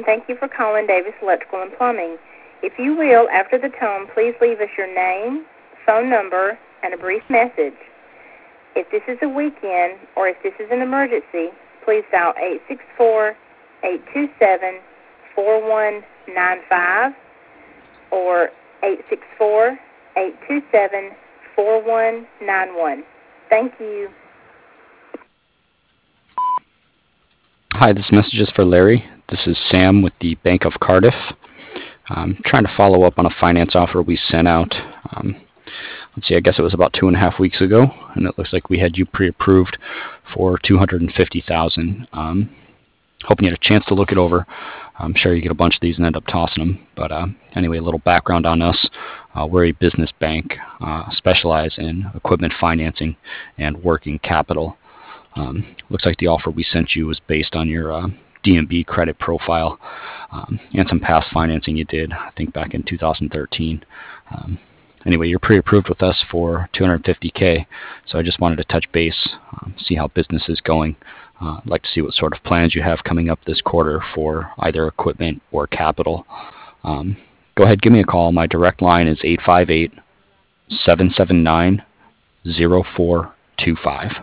thank you for calling Davis Electrical and Plumbing. If you will, after the tone, please leave us your name, phone number, and a brief message. If this is a weekend or if this is an emergency, please dial 864-827-4195 or 864-827-4191. Thank you. Hi, this message is for Larry. This is Sam with the Bank of Cardiff. I'm trying to follow up on a finance offer we sent out. Let's see, I guess it was about 2.5 weeks ago, and it looks like we had you pre-approved for $250,000. Hoping you had a chance to look it over. I'm sure you get a bunch of these and end up tossing them. But anyway, a little background on us. We're a business bank, specialize in equipment financing and working capital. Looks like the offer we sent you was based on your D&B credit profile and some past financing you did, I think back in 2013. Anyway, you're pre-approved with us for $250K, so I just wanted to touch base, see how business is going. I'd like to see what sort of plans you have coming up this quarter for either equipment or capital. Go ahead, give me a call. My direct line is 858-779-0425.